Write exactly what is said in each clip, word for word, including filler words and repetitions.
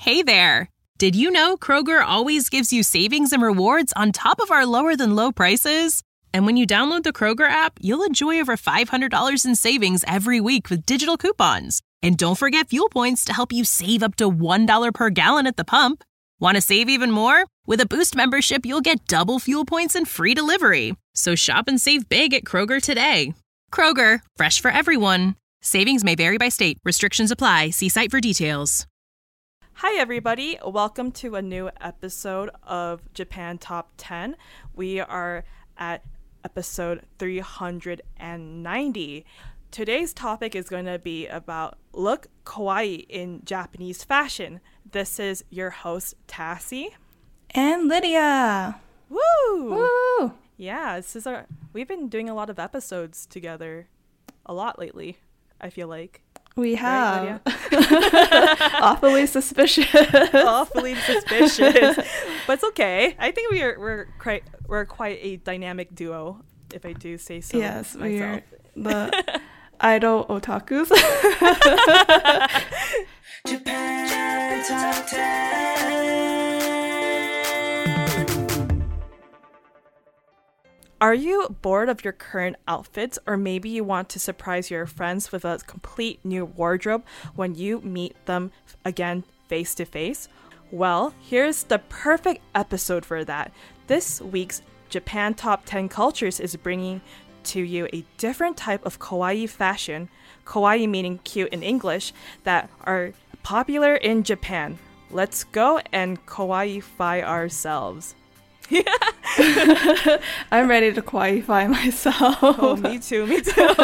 Hey there! Did you know Kroger always gives you savings and rewards on top of our lower-than-low prices? And when you download the Kroger app, you'll enjoy over five hundred dollars in savings every week with digital coupons. And don't forget fuel points to help you save up to one dollar per gallon at the pump. Want to save even more? With a Boost membership, you'll get double fuel points and free delivery. So shop and save big at Kroger today. Kroger, fresh for everyone. Savings may vary by state. Restrictions apply. See site for details. Hi, everybody. Welcome to a new episode of Japan Top ten. We are at episode three hundred ninety. Today's topic is going to be about look kawaii in Japanese fashion. This is your host, Tassie. And Lydia. Woo! Woo! Yeah, this is our. We've been doing a lot of episodes together, a lot lately, I feel like. We have. Right, Awfully suspicious. Awfully suspicious. But it's okay. I think we are we're quite we're quite a dynamic duo, if I do say so yes, myself. Yes, we are the idol otakus. Japan Top ten. Are you bored of your current outfits, or maybe you want to surprise your friends with a complete new wardrobe when you meet them again face to face? Well, here's the perfect episode for that. This week's Japan Top ten Cultures is bringing to you a different type of kawaii fashion, kawaii meaning cute in English, that are popular in Japan. Let's go and kawaii-fy ourselves. I'm ready to kawaii-fy myself. Oh, me too, me too.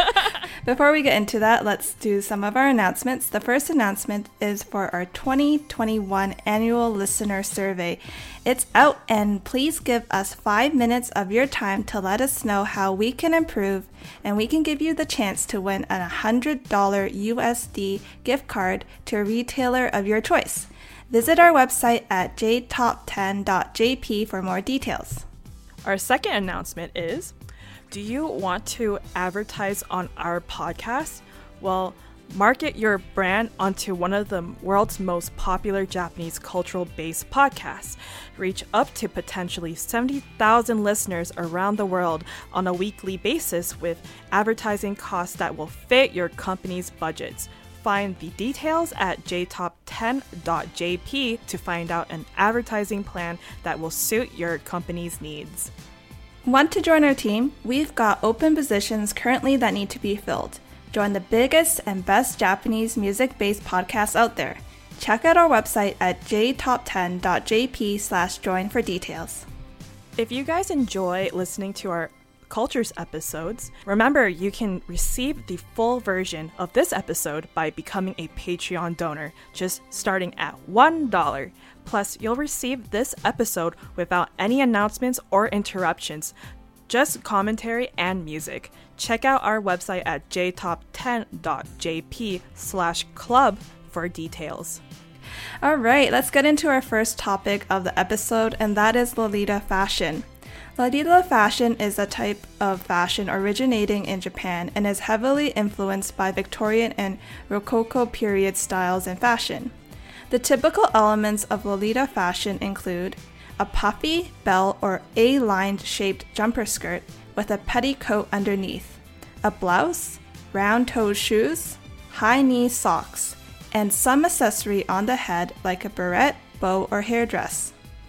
Before we get into that, let's do some of our announcements. The first announcement is for our twenty twenty-one annual listener survey. It's out, and please give us five minutes of your time to let us know how we can improve, and we can give you the chance to win a one hundred dollars U S D gift card to a retailer of your choice. Visit our website at j top ten dot j p for more details. Our second announcement is, do you want to advertise on our podcast? Well, market your brand onto one of the world's most popular Japanese cultural-based podcasts. Reach up to potentially seventy thousand listeners around the world on a weekly basis with advertising costs that will fit your company's budgets. Find the details at j top ten dot j p to find out an advertising plan that will suit your company's needs. Want to join our team? We've got open positions currently that need to be filled. Join the biggest and best Japanese music-based podcasts out there. Check out our website at j top ten dot j p slash join for details. If you guys enjoy listening to our Cultures episodes, remember you can receive the full version of this episode by becoming a Patreon donor, just starting at one dollar. Plus, you'll receive this episode without any announcements or interruptions, just commentary and music. Check out our website at j top ten dot j p slash club for details. All right, let's get into our first topic of the episode, and that is Lolita fashion. Lolita fashion is a type of fashion originating in Japan and is heavily influenced by Victorian and Rococo period styles in fashion. The typical elements of Lolita fashion include a puffy, bell, or A-lined shaped jumper skirt with a petticoat underneath, a blouse, round-toed shoes, high-knee socks, and some accessory on the head like a beret, bow, or hairdress.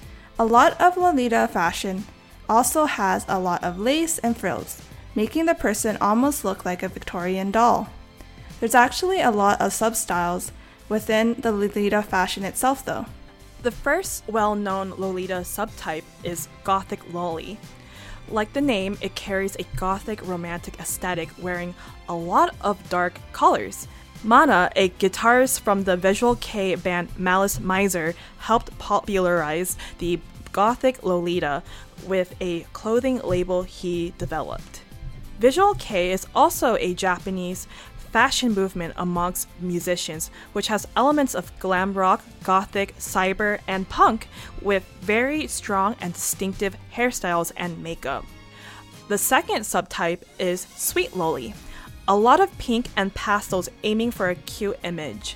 A lot of Lolita fashion also has a lot of lace and frills, making the person almost look like a Victorian doll. There's actually a lot of sub-styles within the Lolita fashion itself though. The first well-known Lolita subtype is Gothic Lolly. Like the name, it carries a Gothic romantic aesthetic wearing a lot of dark colors. Mana, a guitarist from the Visual Kei band Malice Miser, helped popularize the Gothic Lolita with a clothing label he developed. Visual Kei is also a Japanese fashion movement amongst musicians, which has elements of glam rock, gothic, cyber, and punk, with very strong and distinctive hairstyles and makeup. The second subtype is Sweet Loli, a lot of pink and pastels aiming for a cute image.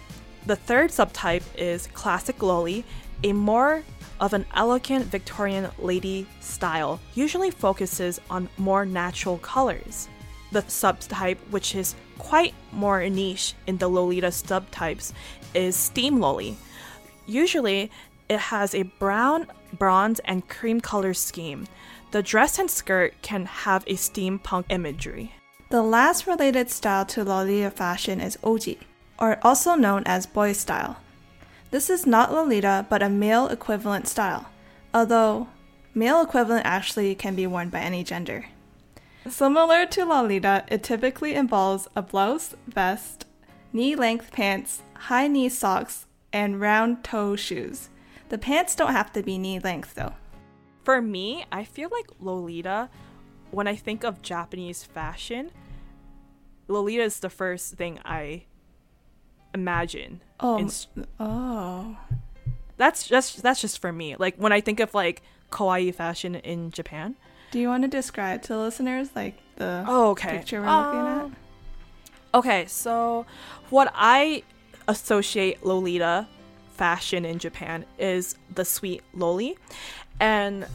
The third subtype is classic loli, a more of an elegant Victorian lady style, usually focuses on more natural colors. The subtype, which is quite more niche in the Lolita subtypes, is steam loli. Usually, it has a brown, bronze, and cream color scheme. The dress and skirt can have a steampunk imagery. The last related style to Lolita fashion is oji, or also known as boy style. This is not Lolita, but a male equivalent style, although male equivalent actually can be worn by any gender. Similar to Lolita, it typically involves a blouse, vest, knee-length pants, high-knee socks, and round-toe shoes. The pants don't have to be knee-length though. For me, I feel like Lolita, when I think of Japanese fashion, Lolita is the first thing I imagine. Oh, In- oh. that's just that's just for me. Like when I think of like kawaii fashion in Japan. Do you want to describe to listeners like the Oh, okay. picture we're looking at? Um, Okay, so what I associate Lolita fashion in Japan is the sweet loli, and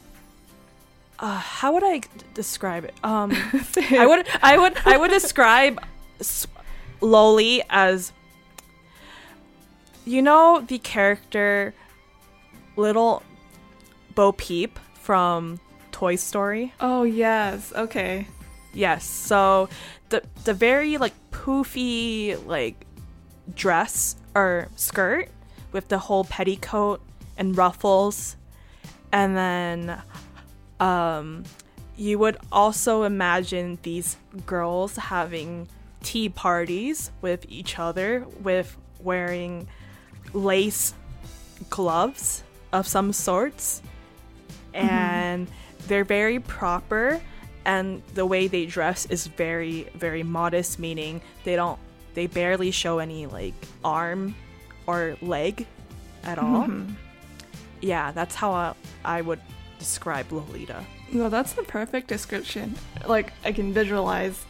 uh, how would I d- describe it? Um, I would I would I would describe s- loli as, you know, the character Little Bo Peep from Toy Story. Oh, yes. Okay. Yes, so the the very like poofy like dress or skirt with the whole petticoat and ruffles, and then um you would also imagine these girls having tea parties with each other with wearing lace gloves of some sorts, and they're very proper, and the way they dress is very very modest, meaning they don't they barely show any like arm or leg at all. Yeah, that's how I, I would describe Lolita. No, that's the perfect description. Like, I can visualize.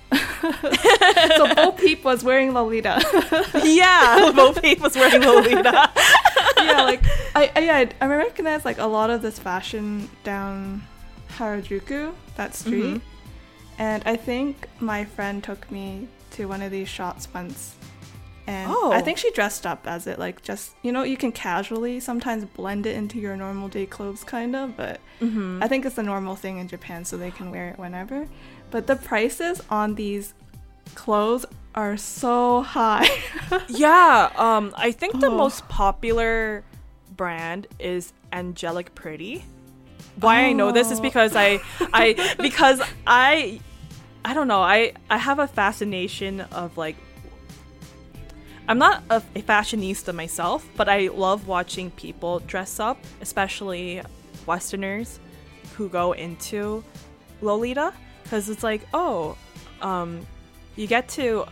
So Bo Peep was wearing Lolita. Yeah, Bo Peep was wearing Lolita. Yeah, like I, I yeah I recognize like a lot of this fashion down Harajuku, that street. And I think my friend took me to one of these shops once, and Oh. I think she dressed up as it, like, just, you know, you can casually sometimes blend it into your normal day clothes kind of, but I think it's a normal thing in Japan, so they can wear it whenever. But the prices on these clothes are so high. Yeah, um, I think the Oh. most popular brand is Angelic Pretty. Why I know this is Oh. because I, I, because I, I don't know. I, I have a fascination of like. I'm not a, a fashionista myself, but I love watching people dress up, especially Westerners who go into Lolita, because it's like, oh, um, you get to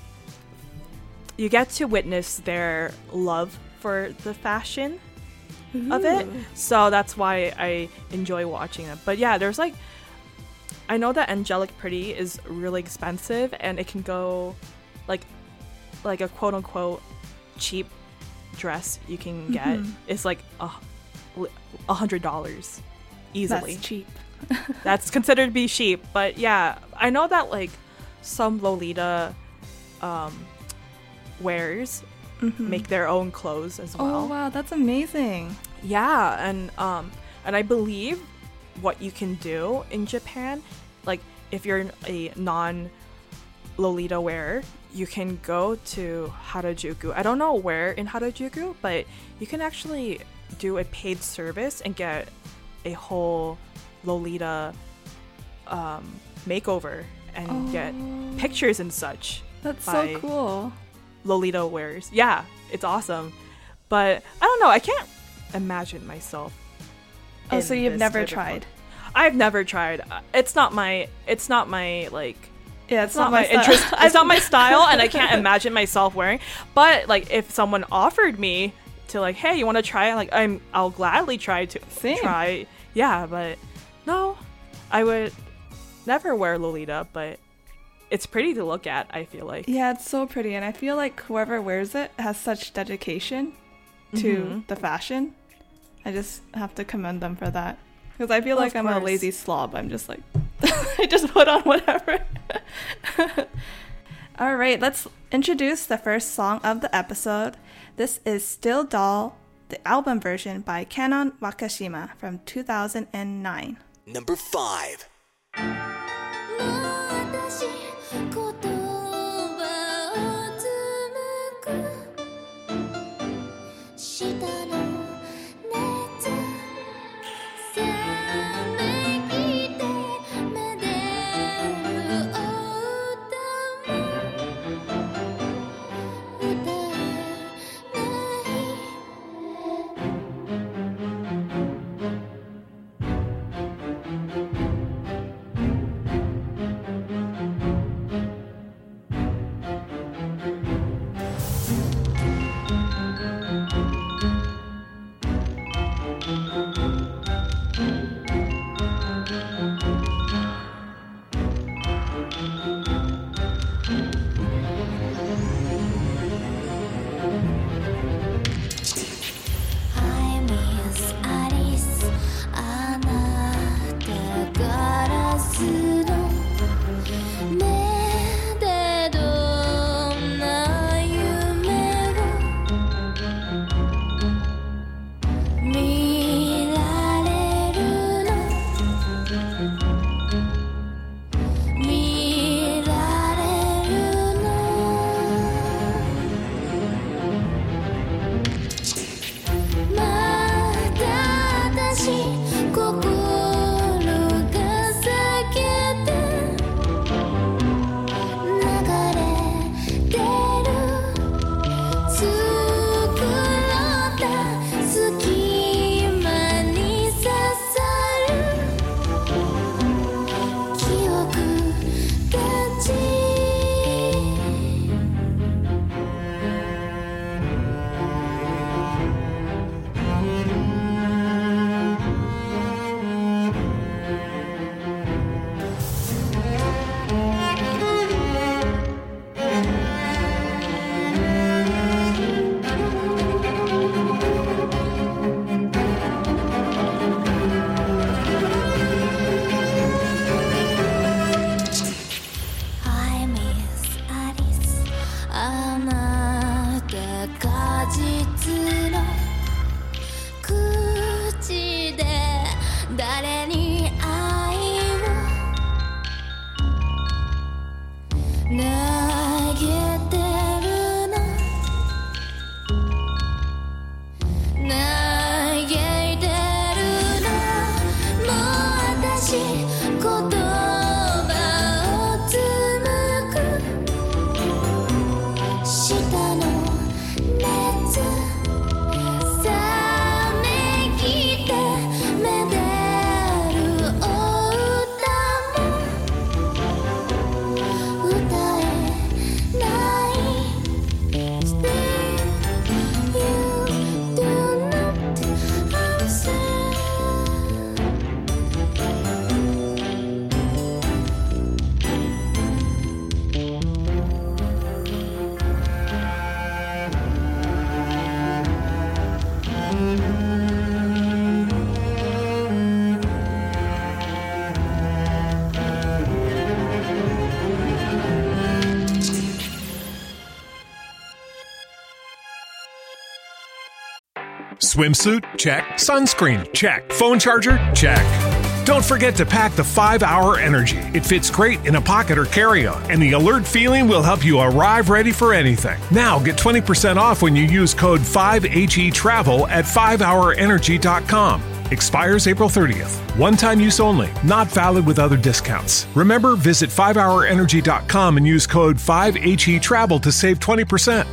you get to witness their love for the fashion of it. So that's why I enjoy watching them. But yeah, there's like, I know that Angelic Pretty is really expensive, and it can go like like a quote unquote cheap dress you can get is like a a hundred dollars easily. That's cheap. That's considered to be cheap. But yeah, I know that like some Lolita um wears make their own clothes as well. Oh wow, that's amazing. Yeah, and um and I believe what you can do in Japan, like if you're a non Lolita wearer, you can go to Harajuku. I don't know where in Harajuku, but you can actually do a paid service and get a whole Lolita um makeover and get pictures and such. That's by so cool. Lolita wears. Yeah, it's awesome. But I don't know, I can't imagine myself. Oh, in so you've this never type of tried? look. I've never tried. Uh, It's not my it's not my like Yeah, it's not my interest. It's not my style, and I can't imagine myself wearing. But like if someone offered me to like, hey, you want to try? Like I'm I'll gladly try to Same. try. Yeah, but no. I would never wear Lolita, but it's pretty to look at, I feel like. Yeah, it's so pretty. And I feel like whoever wears it has such dedication to mm-hmm. the fashion. I just have to commend them for that. Because I feel well, like I'm course. a lazy slob. I'm just like, I just put on whatever. All right, let's introduce the first song of the episode. This is Still Doll, the album version by Kanon Wakashima from two thousand nine. Number five. 'Swimsuit? Check. Sunscreen? Check. Phone charger? Check. Don't forget to pack the five hour Energy. It fits great in a pocket or carry-on, and the alert feeling will help you arrive ready for anything. Now get twenty percent off when you use code five H E travel at five hour energy dot com. Expires April thirtieth. One-time use only. Not valid with other discounts. Remember, visit five hour energy dot com and use code five H E travel to save twenty percent.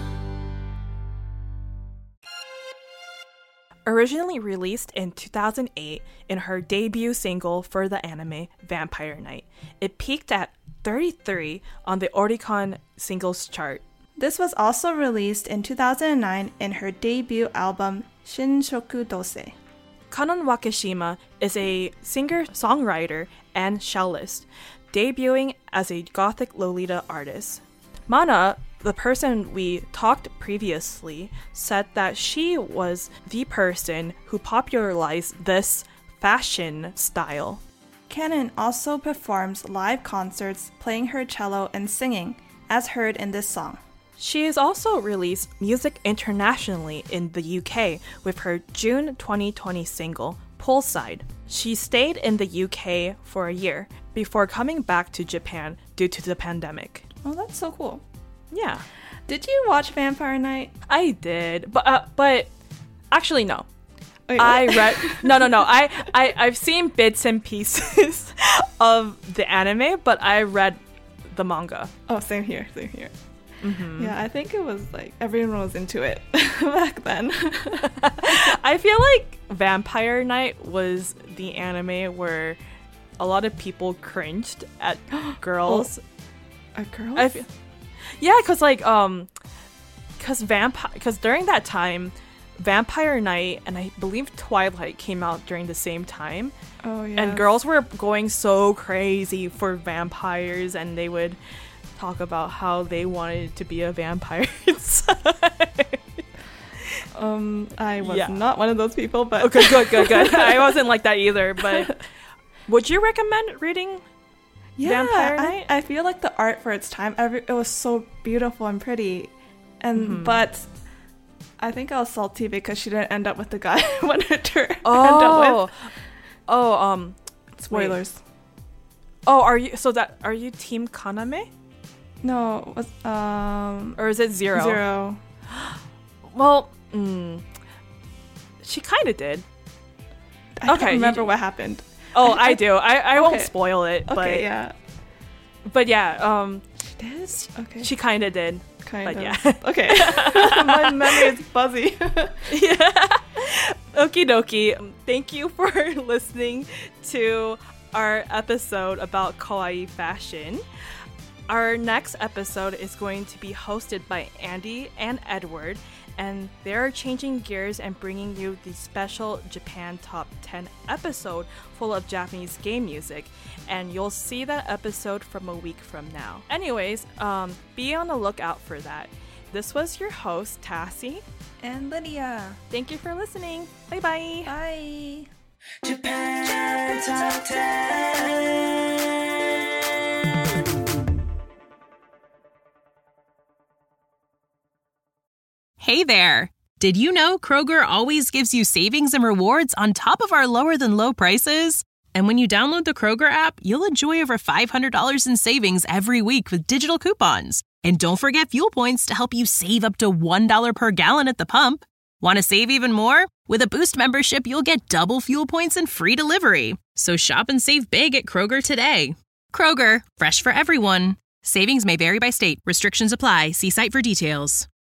Originally released in two thousand eight in her debut single for the anime Vampire Knight, it peaked at thirty-three on the Oricon singles chart. This was also released in two thousand nine in her debut album Shinshoku Dosei. Kanon Wakashima is a singer-songwriter and cellist. debuting as a gothic Lolita artist. Mana, the person we talked previously, said that she was the person who popularized this fashion style. Kanon also performs live concerts playing her cello and singing, as heard in this song. She has also released music internationally in the U K with her June twenty twenty single, Poolside. She stayed in the U K for a year before coming back to Japan due to the pandemic. Oh, that's so cool. Yeah. Did you watch Vampire Night? I did, but uh, but actually no. Wait, I read no no no. I, I I've seen bits and pieces of the anime, but I read the manga. Oh, same here, same here. Mm-hmm. Yeah, I think it was like everyone was into it back then. I feel like Vampire Night was the anime where a lot of people cringed at girls. Oh, at girls? I feel, yeah, cause like um, cause vampire, cause during that time, Vampire Night and I believe Twilight came out during the same time. Oh yeah. And girls were going so crazy for vampires, and they would talk about how they wanted to be a vampire inside. Um, I was Yeah. not one of those people, but Okay, good, good, good. I wasn't like that either, but would you recommend reading yeah, Vampire Night? I, I feel like the art for its time, every, it was so beautiful and pretty, and Mm-hmm. but I think I was salty because she didn't end up with the guy I wanted her to end Oh, up oh, um, with. Spoilers. oh, are you? So that are you Team Kaname No, it was um or is it Zero? Zero. Well, mm, she kind of did. I Okay, don't you remember do- what happened. Oh, I- I, do. I, I won't Okay. spoil it, Okay, but yeah. but yeah, um, She did? Okay. she kind of did. kind but of. yeah. Okay. My memory is fuzzy. Yeah. Okie dokie. Um, Thank you for listening to our episode about kawaii fashion. Our next episode is going to be hosted by Andy and Edward, and they're changing gears and bringing you the special Japan Top ten episode full of Japanese game music, and you'll see that episode from a week from now. Anyways, um, be on the lookout for that. This was your host, Tassie. And Lydia. Thank you for listening. Bye-bye. Bye. Japan Top ten. Hey there! Did you know Kroger always gives you savings and rewards on top of our lower than low prices? And when you download the Kroger app, you'll enjoy over five hundred dollars in savings every week with digital coupons. And don't forget fuel points to help you save up to one dollar per gallon at the pump. Want to save even more? With a Boost membership, you'll get double fuel points and free delivery. So shop and save big at Kroger today. Kroger, fresh for everyone. Savings may vary by state. Restrictions apply. See site for details.